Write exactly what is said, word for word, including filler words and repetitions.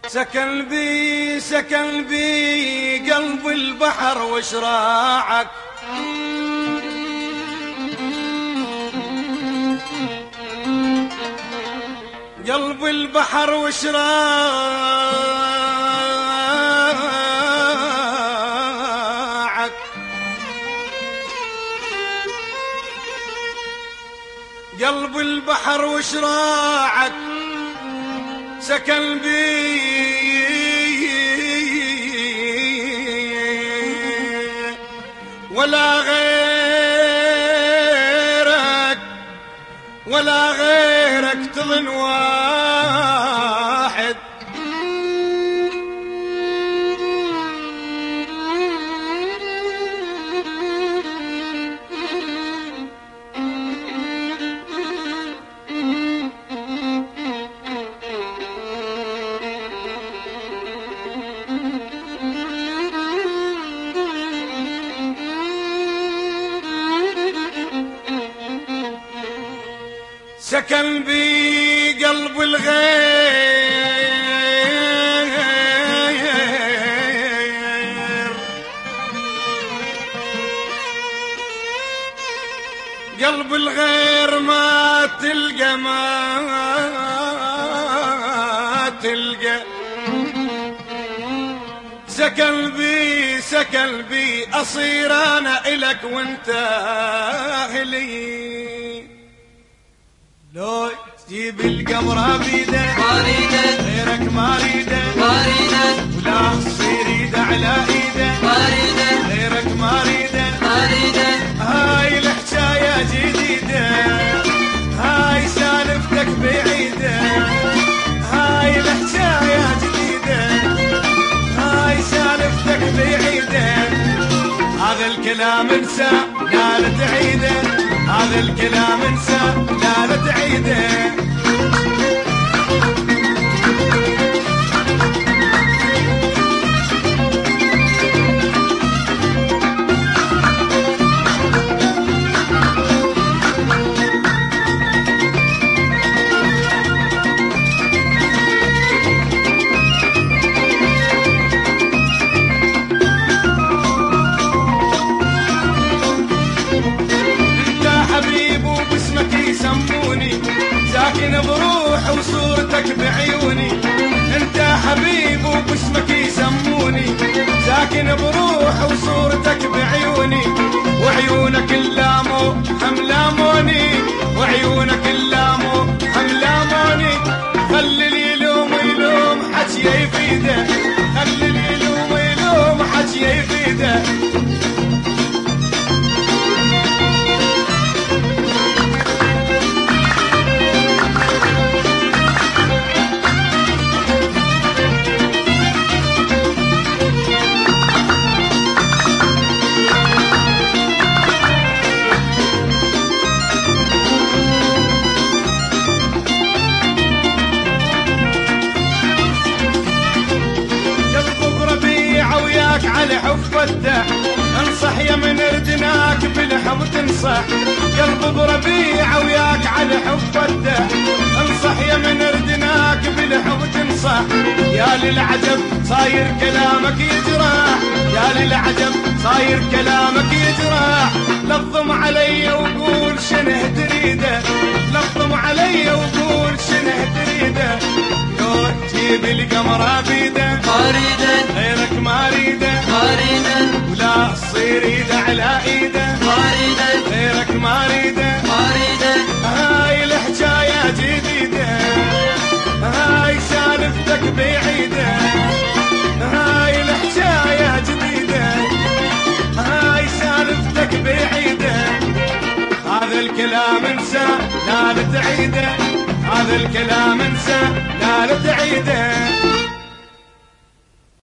سكن بي سكن بي قلب البحر وشراعك، قلب البحر وشراعك، قلب البحر وشراعك سكن بي ولا غيرك ولا غيرك تظن واحد، سكن بي قلب الغير، قلب الغير ما تلقى ما تلقى، سكن بي سكن بي أصير أنا إلك وانت أهلي، لو تجيب القمر بيده ما ريده غيرك ما ريده ما ريده، ولا تصير ايده على ايده ما ريده غيرك ما ريده ما ريده. هاي الحكاية جديدة، هاي سالفتك بعيدة، هاي الحكاية جديدة، هاي سالفتك بعيدة، هذا الكلام انسى لا لا تعيده، هذا الكلام انسى لا لا تعيده. ساكن بروح وصورتك بعيوني، انت حبيب وباسمك يسموني، ساكن بروح وصورتك بعيوني، وعيونك اللامو حملاموني، وعيونك اللامو حملاموني، خلي اللي يلوم يلوم حكي يفيده، خلي اللي يلوم يلوم حكي يفيده. على حفته انصح يا من اردناك بالحب تنصح، قلب بربيع وياك على حفته انصح يا من اردناك بالحب تنصح، يا للعجب صاير كلامك يجرح، يا للعجب صاير كلامك يجرح، لفظم علي وقول شنه تريده، لفظم علي وقول شنه تريده، لو تجيب القمر بيده ما ريده غيرك ما ريده ما ريده، ولا تصير ايده على ايده ما ريده غيرك ما ريده ما ريده. هاي الحكاية جديدة، هاي سالفتك بعيدة، هاي الحكاية جديدة، هاي سالفتك بعيدة، هذا الكلام انسى لا لا تعيده، هذا الكلام انسى لا لا تعيده.